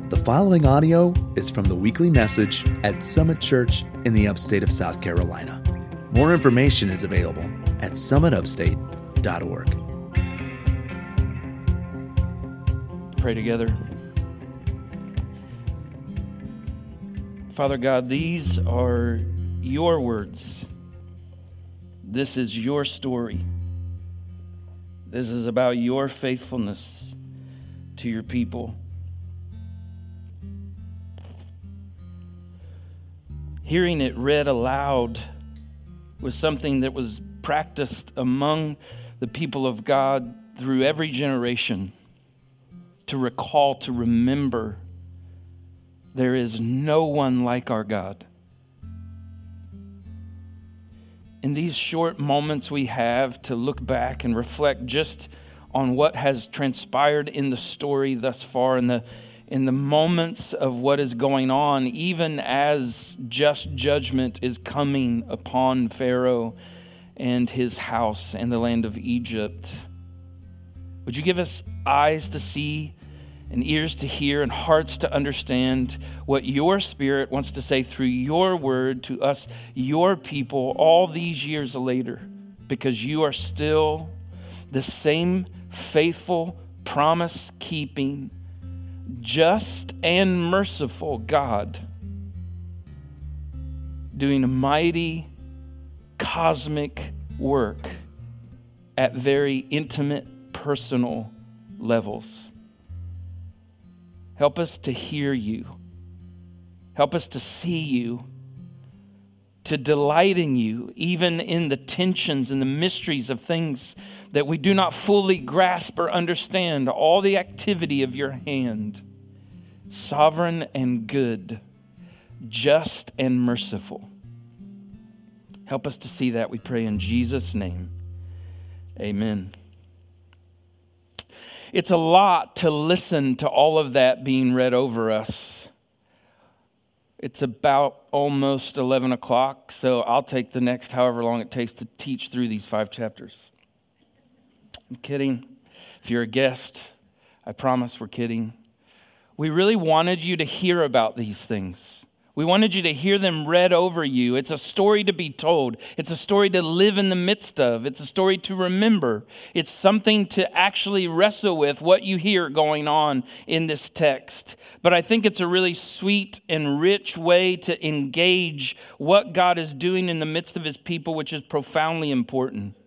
The following audio is from the weekly message at Summit Church in the upstate of South Carolina. More information is available at summitupstate.org. Pray together. Father God, these are your words. This is your story. This is about your faithfulness to your people. Hearing it read aloud was something that was practiced among the people of God through every generation, to recall, to remember, there is no one like our God. In these short moments we have to look back and reflect just on what has transpired in the story thus far, in the moments of what is going on, even as just judgment is coming upon Pharaoh and his house and the land of Egypt. Would you give us eyes to see and ears to hear and hearts to understand what your Spirit wants to say through your word to us, your people, all these years later, because you are still the same faithful, promise-keeping, just and merciful God, doing a mighty cosmic work at very intimate, personal levels. Help us to hear you. Help us to see you, to delight in you, even in the tensions and the mysteries of things that we do not fully grasp or understand, all the activity of your hand, sovereign and good, just and merciful. Help us to see that, we pray in Jesus' name. Amen. It's a lot to listen to all of that being read over us. It's about almost 11 o'clock, so I'll take the next however long it takes to teach through these 5 chapters. I'm kidding. If you're a guest, I promise we're kidding. We really wanted you to hear about these things. We wanted you to hear them read over you. It's a story to be told. It's a story to live in the midst of. It's a story to remember. It's something to actually wrestle with what you hear going on in this text. But I think it's a really sweet and rich way to engage what God is doing in the midst of his people, which is profoundly important.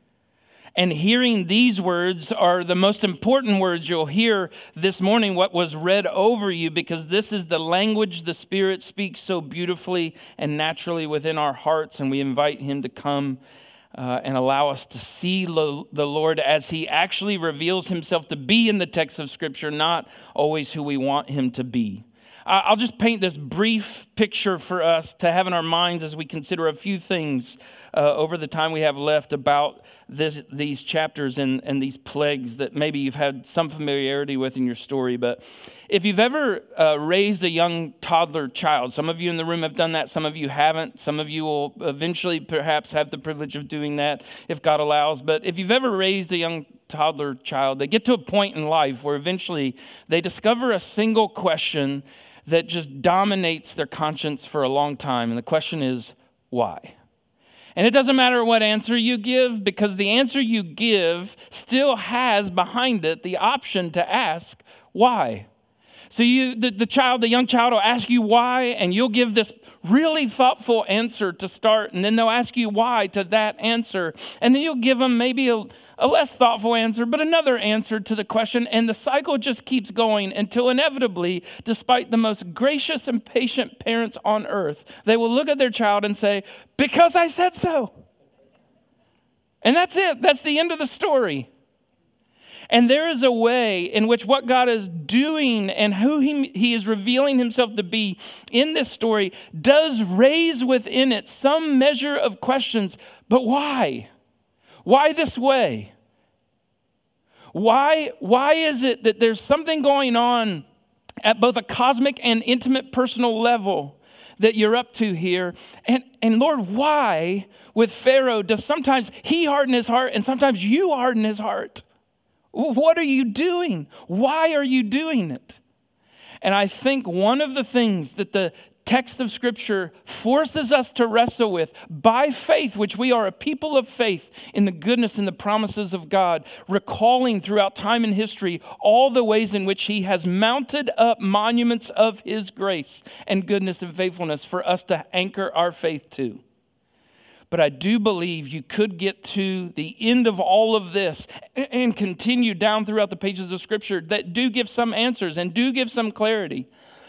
And hearing these words are the most important words you'll hear this morning, what was read over you, because this is the language the Spirit speaks so beautifully and naturally within our hearts, and we invite him to come and allow us to see the Lord as he actually reveals himself to be in the text of Scripture, not always who we want him to be. I'll just paint this brief picture for us to have in our minds as we consider a few things over the time we have left about these chapters and these plagues that maybe you've had some familiarity with in your story. But if you've ever raised a young toddler child, some of you in the room have done that, some of you haven't. Some of you will eventually perhaps have the privilege of doing that if God allows. But if you've ever raised a young toddler child, they get to a point in life where eventually they discover a single question that just dominates their conscience for a long time. And the question is, why? And it doesn't matter what answer you give, because the answer you give still has behind it the option to ask, why? So the young child will ask you why, and you'll give this really thoughtful answer to start, and then they'll ask you why to that answer, and then you'll give them maybe a less thoughtful answer, but another answer to the question, and the cycle just keeps going until inevitably, despite the most gracious and patient parents on earth, they will look at their child and say, because I said so. And that's it. That's the end of the story. And there is a way in which what God is doing and who he is revealing himself to be in this story does raise within it some measure of questions. But why? Why this way? Why is it that there's something going on at both a cosmic and intimate personal level that you're up to here? And Lord, why with Pharaoh does sometimes he harden his heart and sometimes you harden his heart? What are you doing? Why are you doing it? And I think one of the things that the text of Scripture forces us to wrestle with by faith, which we are a people of faith in the goodness and the promises of God, recalling throughout time and history all the ways in which he has mounted up monuments of his grace and goodness and faithfulness for us to anchor our faith to. But I do believe you could get to the end of all of this and continue down throughout the pages of Scripture that do give some answers and do give some clarity.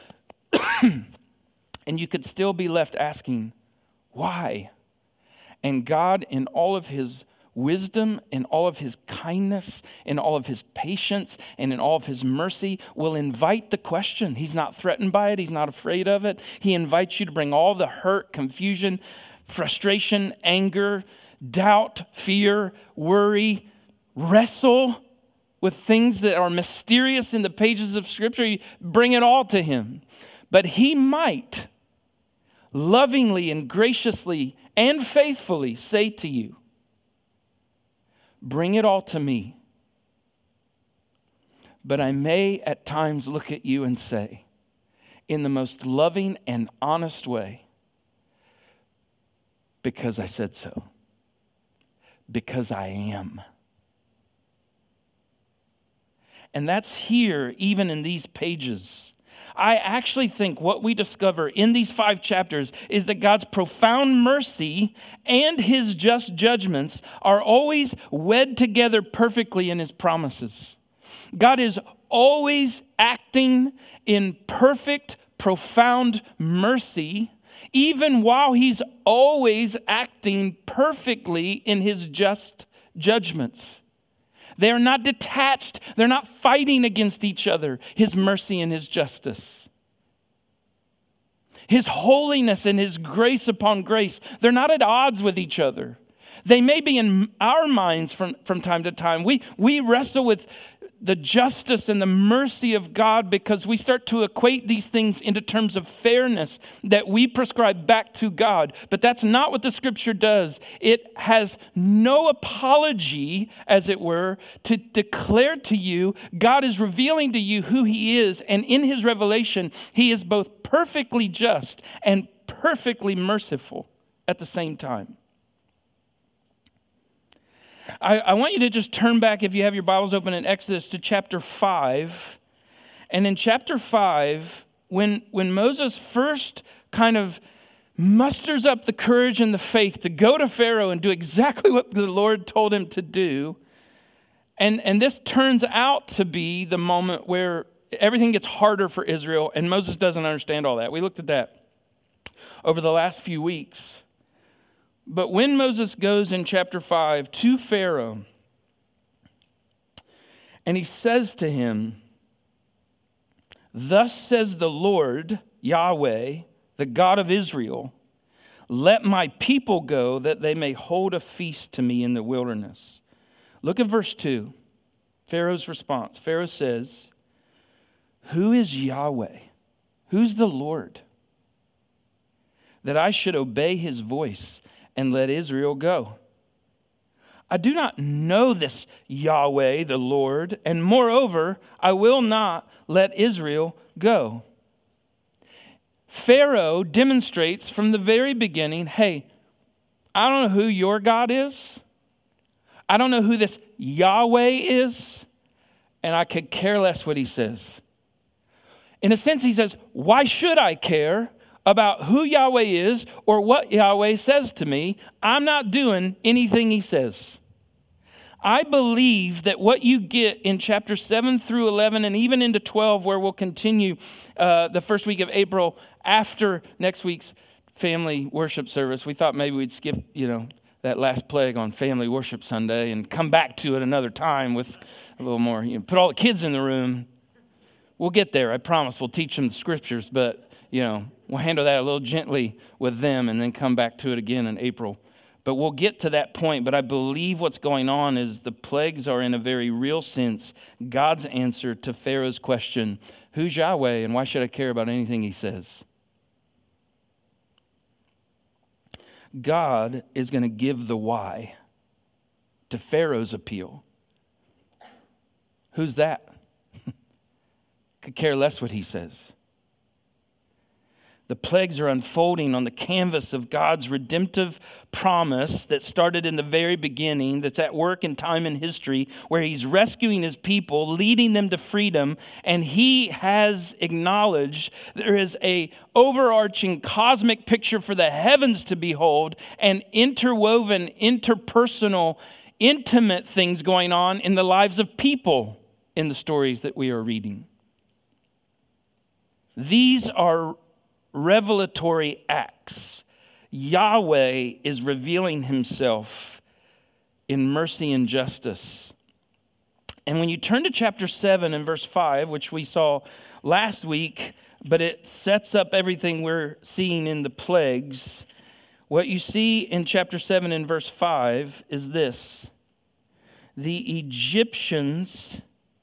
And you could still be left asking, why? And God, in all of his wisdom, in all of his kindness, in all of his patience, and in all of his mercy, will invite the question. He's not threatened by it. He's not afraid of it. He invites you to bring all the hurt, confusion, frustration, anger, doubt, fear, worry, wrestle with things that are mysterious in the pages of Scripture. You bring it all to him. But he might lovingly and graciously and faithfully say to you, bring it all to me. But I may at times look at you and say, in the most loving and honest way, because I said so. Because I am. And that's here, even in these pages. I actually think what we discover in these 5 chapters is that God's profound mercy and his just judgments are always wed together perfectly in his promises. God is always acting in perfect, profound mercy, even while he's always acting perfectly in his just judgments. They are not detached. They're not fighting against each other, his mercy and his justice. His holiness and his grace upon grace, they're not at odds with each other. They may be in our minds from time to time. We wrestle with the justice and the mercy of God because we start to equate these things into terms of fairness that we prescribe back to God. But that's not what the Scripture does. It has no apology, as it were, to declare to you, God is revealing to you who he is. And in his revelation, he is both perfectly just and perfectly merciful at the same time. I want you to just turn back, if you have your Bibles open in Exodus, to chapter 5. And in chapter 5, when Moses first kind of musters up the courage and the faith to go to Pharaoh and do exactly what the Lord told him to do, and this turns out to be the moment where everything gets harder for Israel, and Moses doesn't understand all that. We looked at that over the last few weeks. But when Moses goes in chapter 5 to Pharaoh, and he says to him, "Thus says the Lord, Yahweh, the God of Israel, let my people go that they may hold a feast to me in the wilderness." Look at verse 2, Pharaoh's response. Pharaoh says, "Who is Yahweh? Who's the Lord? That I should obey his voice and let Israel go. I do not know this Yahweh, the Lord, and moreover, I will not let Israel go." Pharaoh demonstrates from the very beginning, hey, I don't know who your God is. I don't know who this Yahweh is, and I could care less what he says. In a sense, he says, why should I care about who Yahweh is or what Yahweh says to me? I'm not doing anything he says. I believe that what you get in chapter 7 through 11 and even into 12, where we'll continue the first week of April after next week's family worship service, we thought maybe we'd skip, that last plague on family worship Sunday and come back to it another time with a little more, put all the kids in the room. We'll get there. I promise we'll teach them the scriptures, but we'll handle that a little gently with them and then come back to it again in April. But we'll get to that point. But I believe what's going on is the plagues are, in a very real sense, God's answer to Pharaoh's question, who's Yahweh and why should I care about anything he says? God is going to give the why to Pharaoh's appeal. Who's that? could care less what he says. The plagues are unfolding on the canvas of God's redemptive promise that started in the very beginning, that's at work in time and history, where he's rescuing his people, leading them to freedom, and he has acknowledged there is a overarching cosmic picture for the heavens to behold and interwoven, interpersonal, intimate things going on in the lives of people in the stories that we are reading. These are revelatory acts. Yahweh is revealing himself in mercy and justice. And when you turn to chapter 7 and verse 5, which we saw last week, but it sets up everything we're seeing in the plagues, what you see in chapter 7 and verse 5 is this: the Egyptians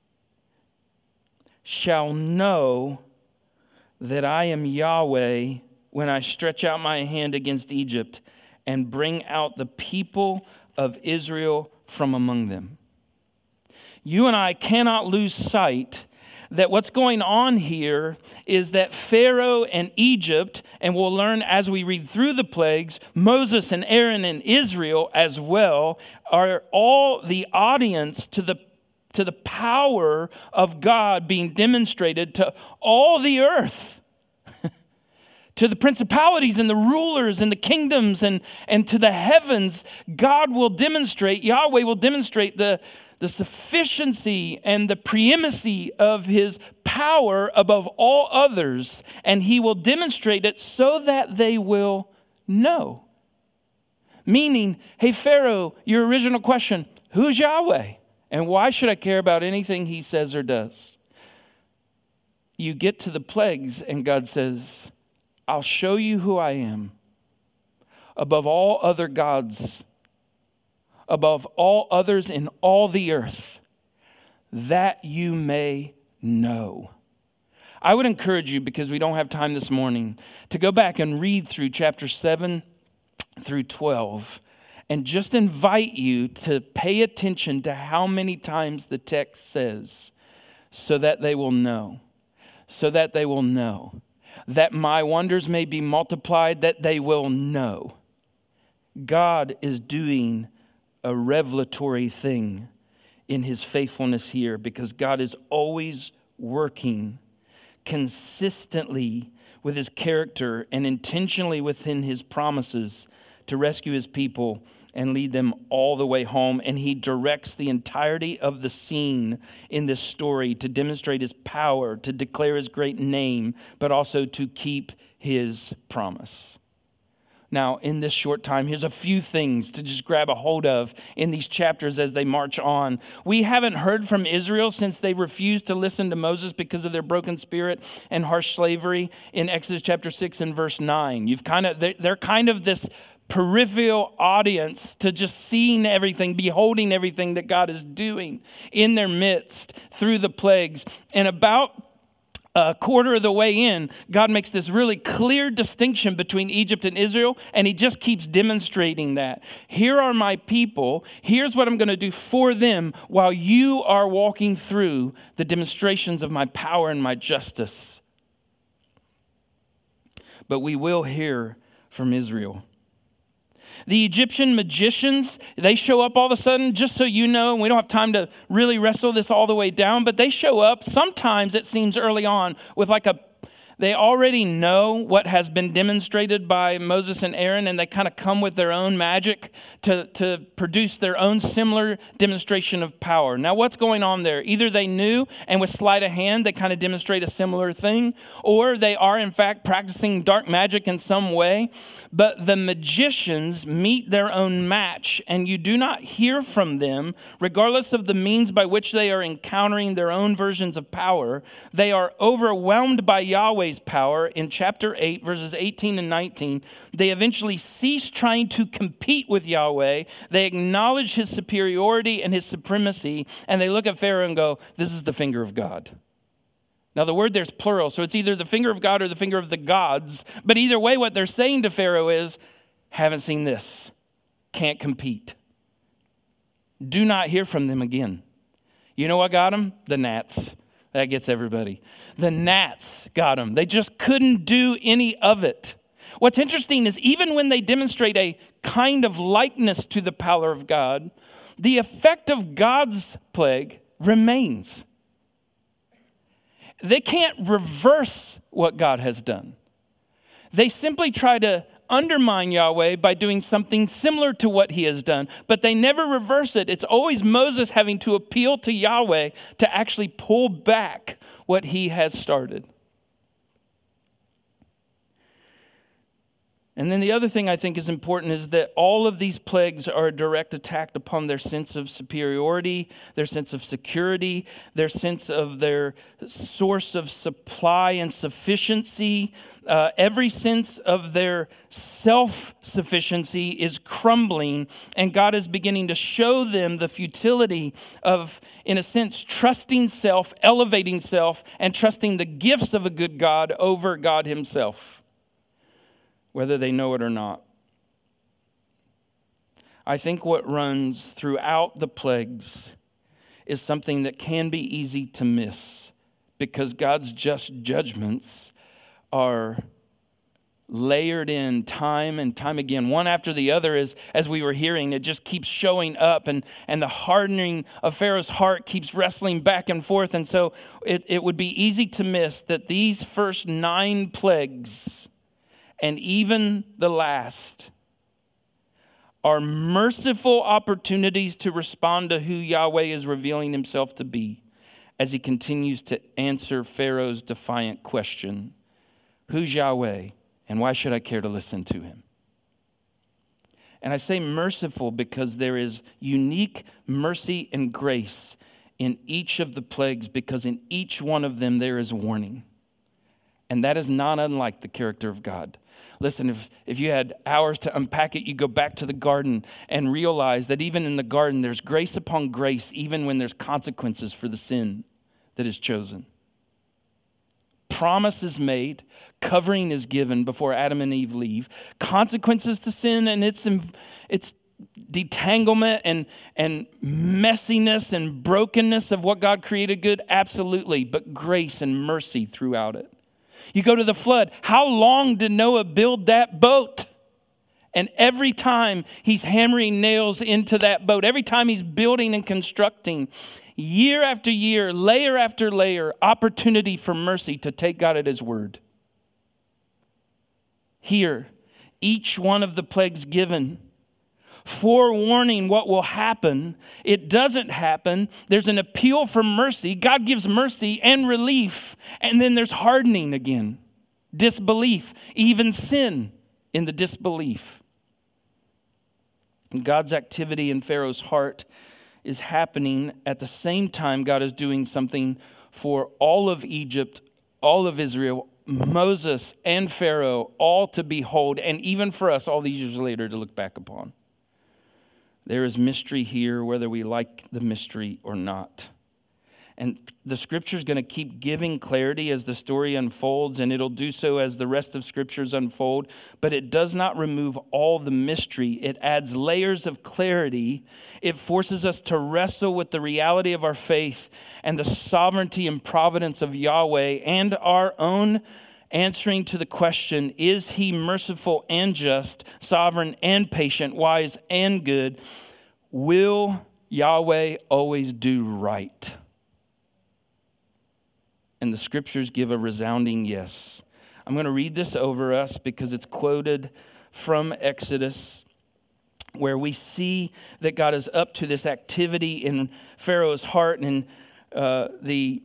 shall know that I am Yahweh when I stretch out my hand against Egypt and bring out the people of Israel from among them. You and I cannot lose sight that what's going on here is that Pharaoh and Egypt, and we'll learn as we read through the plagues, Moses and Aaron and Israel as well, are all the audience to the power of God being demonstrated to all the earth, to the principalities and the rulers and the kingdoms and to the heavens. God will demonstrate, Yahweh will demonstrate the sufficiency and the preeminency of his power above all others, and he will demonstrate it so that they will know. Meaning, hey Pharaoh, your original question, who's Yahweh? And why should I care about anything he says or does? You get to the plagues and God says, I'll show you who I am above all other gods, above all others in all the earth, that you may know. I would encourage you, because we don't have time this morning, to go back and read through chapter 7 through 12 and just invite you to pay attention to how many times the text says, so that they will know, so that they will know, that my wonders may be multiplied, that they will know. God is doing a revelatory thing in his faithfulness here, because God is always working consistently with his character and intentionally within his promises to rescue his people and lead them all the way home. And he directs the entirety of the scene in this story to demonstrate his power, to declare his great name, but also to keep his promise. Now, in this short time, here's a few things to just grab a hold of in these chapters as they march on. We haven't heard from Israel since they refused to listen to Moses because of their broken spirit and harsh slavery in Exodus chapter 6 and verse 9. They're kind of this peripheral audience to just seeing everything, beholding everything that God is doing in their midst through the plagues. And about a quarter of the way in, God makes this really clear distinction between Egypt and Israel, and he just keeps demonstrating that. Here are my people. Here's what I'm going to do for them while you are walking through the demonstrations of my power and my justice. But we will hear from Israel. The Egyptian magicians, they show up all of a sudden, just so you know, and we don't have time to really wrestle this all the way down, but they show up, sometimes it seems early on, with they already know what has been demonstrated by Moses and Aaron, and they kind of come with their own magic to produce their own similar demonstration of power. Now, what's going on there? Either they knew, and with sleight of hand, they kind of demonstrate a similar thing, or they are, in fact, practicing dark magic in some way. But the magicians meet their own match, and you do not hear from them, regardless of the means by which they are encountering their own versions of power. They are overwhelmed by Yahweh's power in chapter 8, verses 18 and 19. They eventually cease trying to compete with Yahweh. They acknowledge his superiority and his supremacy, and they look at Pharaoh and go, this is the finger of God. Now, the word there's plural, so it's either the finger of God or the finger of the gods. But either way, what they're saying to Pharaoh is, haven't seen this, can't compete. Do not hear from them again. You know what got them? The gnats. That gets everybody. The gnats got them. They just couldn't do any of it. What's interesting is even when they demonstrate a kind of likeness to the power of God, the effect of God's plague remains. They can't reverse what God has done. They simply try to undermine Yahweh by doing something similar to what he has done, but they never reverse it. It's always Moses having to appeal to Yahweh to actually pull back what he has started. And then the other thing I think is important is that all of these plagues are a direct attack upon their sense of superiority, their sense of security, their sense of their source of supply and sufficiency. Every sense of their self-sufficiency is crumbling, and God is beginning to show them the futility of, in a sense, trusting self, elevating self, and trusting the gifts of a good God over God himself, whether they know it or not. I think what runs throughout the plagues is something that can be easy to miss, because God's just judgments are layered in time and time again, one after the other. As we were hearing, it just keeps showing up, and the hardening of Pharaoh's heart keeps wrestling back and forth. And so it would be easy to miss that these first 9 plagues, and even the last, are merciful opportunities to respond to who Yahweh is revealing himself to be as he continues to answer Pharaoh's defiant question, who's Yahweh, and why should I care to listen to him? And I say merciful because there is unique mercy and grace in each of the plagues, because in each one of them there is warning. And that is not unlike the character of God. Listen, if you had hours to unpack it, you go back to the garden and realize that even in the garden, there's grace upon grace, even when there's consequences for the sin that is chosen. Promise is made, covering is given before Adam and Eve leave. Consequences to sin and its detanglement and messiness and brokenness of what God created good, absolutely, but grace and mercy throughout it. You go to the flood. How long did Noah build that boat? And every time he's hammering nails into that boat, every time he's building and constructing, year after year, layer after layer, opportunity for mercy to take God at his word. Here, each one of the plagues given, forewarning what will happen. It doesn't happen. There's an appeal for mercy. God gives mercy and relief. And then there's hardening again, disbelief, even sin in the disbelief. And God's activity in Pharaoh's heart is happening at the same time God is doing something for all of Egypt, all of Israel, Moses and Pharaoh, all to behold, and even for us all these years later to look back upon. There is mystery here, whether we like the mystery or not. And the scripture is going to keep giving clarity as the story unfolds, and it'll do so as the rest of scriptures unfold. But it does not remove all the mystery. It adds layers of clarity. It forces us to wrestle with the reality of our faith and the sovereignty and providence of Yahweh, and our own answering to the question, is he merciful and just, sovereign and patient, wise and good? Will Yahweh always do right? And the scriptures give a resounding yes. I'm going to read this over us because it's quoted from Exodus, where we see that God is up to this activity in Pharaoh's heart. And the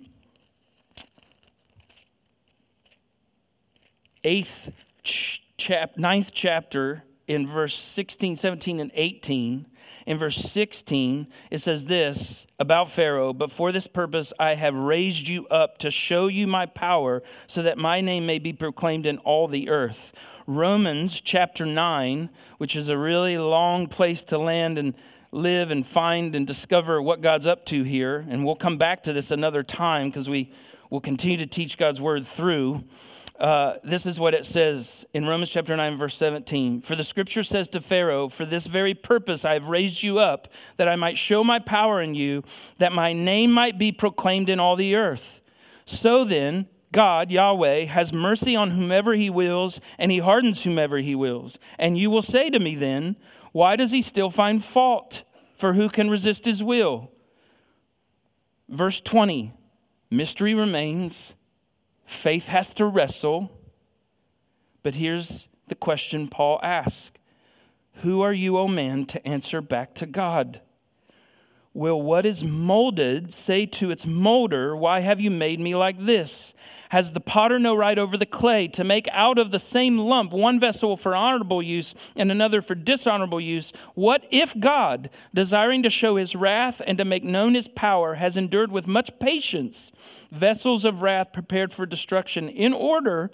9th chapter in verse 16, 17, and 18. In verse 16, it says this about Pharaoh: but for this purpose I have raised you up to show you my power, so that my name may be proclaimed in all the earth. Romans chapter 9, which is a really long place to land and live and find and discover what God's up to here. And we'll come back to this another time because we will continue to teach God's word through. This is what it says in Romans chapter 9, verse 17. For the scripture says to Pharaoh, for this very purpose I have raised you up, that I might show my power in you, that my name might be proclaimed in all the earth. So then, God, Yahweh, has mercy on whomever he wills, and he hardens whomever he wills. And you will say to me then, why does he still find fault? For who can resist his will? Verse 20, mystery remains. Faith has to wrestle. But here's the question Paul asks. Who are you, O man, to answer back to God? Will what is molded say to its molder, why have you made me like this? Has the potter no right over the clay to make out of the same lump one vessel for honorable use and another for dishonorable use? What if God, desiring to show his wrath and to make known his power, has endured with much patience vessels of wrath prepared for destruction, in order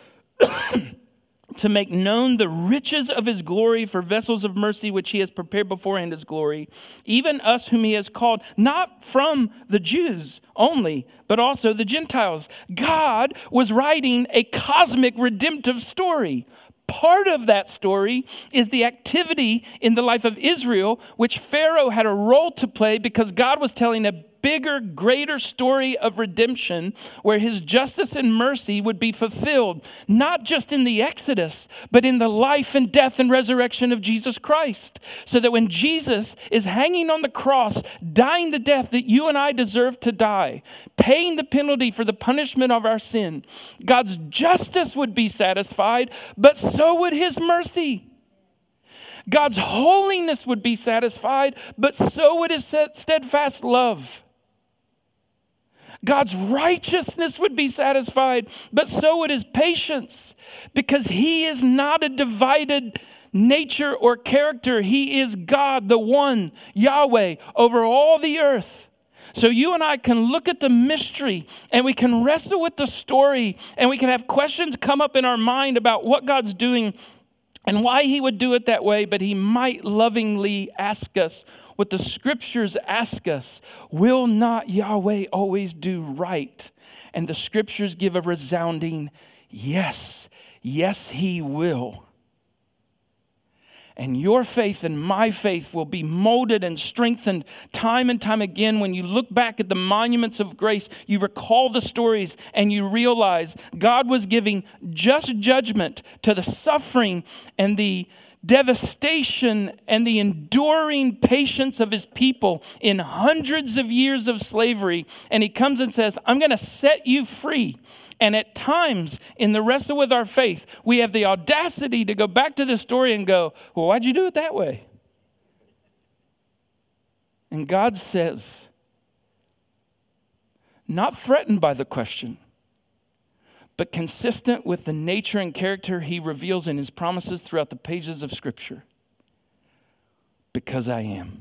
to make known the riches of his glory for vessels of mercy, which he has prepared beforehand his glory, even us whom he has called, not from the Jews only, but also the Gentiles. God was writing a cosmic redemptive story. Part of that story is the activity in the life of Israel, which Pharaoh had a role to play because God was telling a bigger, greater story of redemption where his justice and mercy would be fulfilled, not just in the Exodus, but in the life and death and resurrection of Jesus Christ. So that when Jesus is hanging on the cross, dying the death that you and I deserve to die, paying the penalty for the punishment of our sin, God's justice would be satisfied, but so would his mercy. God's holiness would be satisfied, but so would his steadfast love. God's righteousness would be satisfied, but so would his patience, because he is not a divided nature or character. He is God, the one, Yahweh, over all the earth. So you and I can look at the mystery and we can wrestle with the story and we can have questions come up in our mind about what God's doing and why he would do it that way, but he might lovingly ask us what the scriptures ask us. Will not Yahweh always do right? And the scriptures give a resounding yes. Yes, he will. And your faith and my faith will be molded and strengthened time and time again. When you look back at the monuments of grace, you recall the stories and you realize God was giving just judgment to the suffering and the devastation and the enduring patience of his people in hundreds of years of slavery. And he comes and says, I'm going to set you free. And at times in the wrestle with our faith, we have the audacity to go back to the story and go, well, why'd you do it that way? And God says, not threatened by the question, but consistent with the nature and character he reveals in his promises throughout the pages of Scripture. Because I am.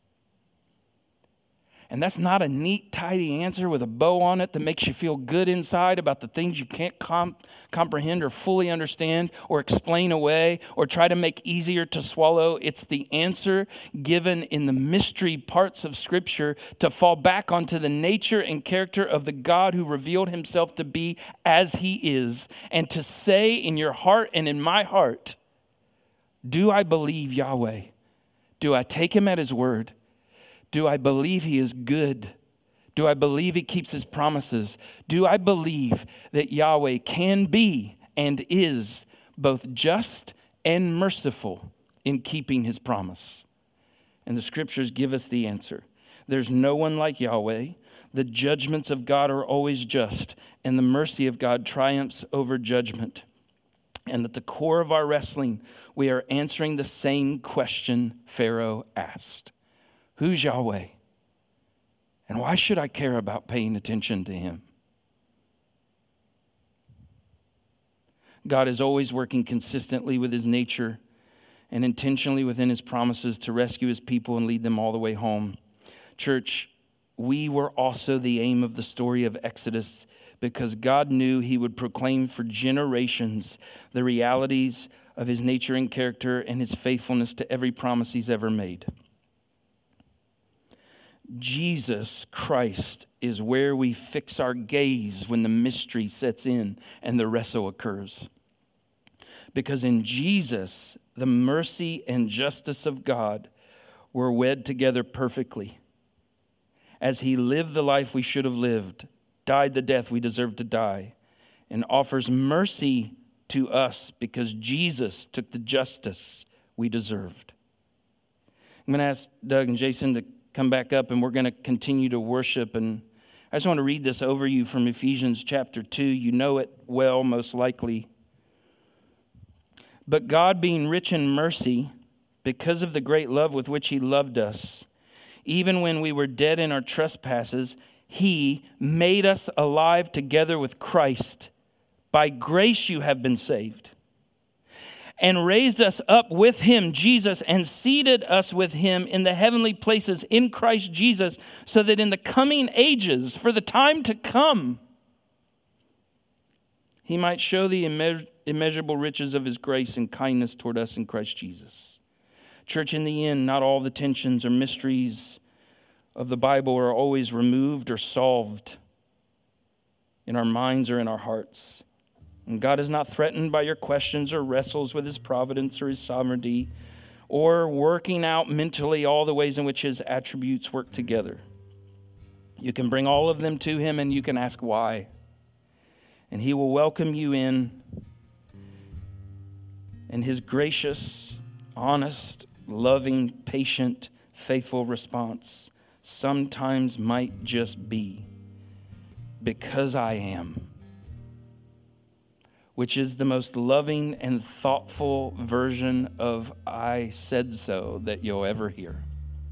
And that's not a neat, tidy answer with a bow on it that makes you feel good inside about the things you can't comprehend or fully understand or explain away or try to make easier to swallow. It's the answer given in the mystery parts of Scripture to fall back onto the nature and character of the God who revealed himself to be as he is, and to say in your heart and in my heart, do I believe Yahweh? Do I take him at his word? Do I believe he is good? Do I believe he keeps his promises? Do I believe that Yahweh can be and is both just and merciful in keeping his promise? And the scriptures give us the answer. There's no one like Yahweh. The judgments of God are always just, and the mercy of God triumphs over judgment. And at the core of our wrestling, we are answering the same question Pharaoh asked. Who's Yahweh? And why should I care about paying attention to him? God is always working consistently with his nature and intentionally within his promises to rescue his people and lead them all the way home. Church, we were also the aim of the story of Exodus because God knew he would proclaim for generations the realities of his nature and character and his faithfulness to every promise he's ever made. Jesus Christ is where we fix our gaze when the mystery sets in and the wrestle occurs. Because in Jesus, the mercy and justice of God were wed together perfectly. As he lived the life we should have lived, died the death we deserved to die, and offers mercy to us because Jesus took the justice we deserved. I'm going to ask Doug and Jason to come back up, and we're going to continue to worship. And I just want to read this over you from Ephesians chapter 2. You know it well, most likely. But God, being rich in mercy, because of the great love with which he loved us, even when we were dead in our trespasses, he made us alive together with Christ. By grace you have been saved. And raised us up with him, Jesus, and seated us with him in the heavenly places in Christ Jesus, so that in the coming ages, for the time to come, he might show the immeasurable riches of his grace and kindness toward us in Christ Jesus. Church, in the end, not all the tensions or mysteries of the Bible are always removed or solved in our minds or in our hearts. And God is not threatened by your questions or wrestles with his providence or his sovereignty or working out mentally all the ways in which his attributes work together. You can bring all of them to him and you can ask why. And he will welcome you in. And his gracious, honest, loving, patient, faithful response sometimes might just be, because I am. Which is the most loving and thoughtful version of I said so that you'll ever hear.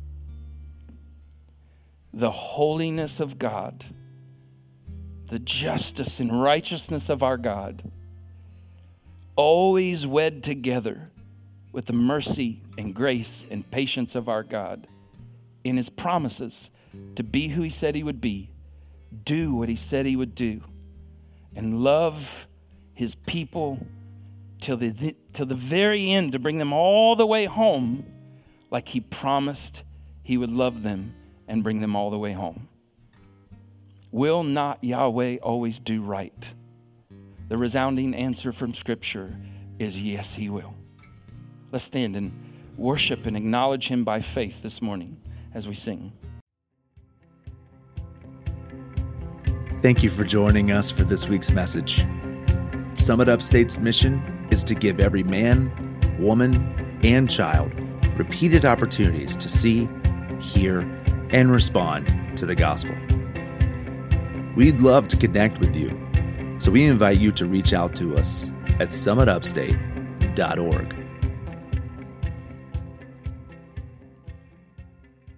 The holiness of God, the justice and righteousness of our God, always wed together with the mercy and grace and patience of our God in his promises to be who he said he would be, do what he said he would do, and love his people till the very end, to bring them all the way home like he promised he would love them and bring them all the way home. Will not Yahweh always do right? The resounding answer from Scripture is yes, he will. Let's stand and worship and acknowledge him by faith this morning as we sing. Thank you for joining us for this week's message. Summit Upstate's mission is to give every man, woman, and child repeated opportunities to see, hear, and respond to the gospel. We'd love to connect with you, so we invite you to reach out to us at summitupstate.org.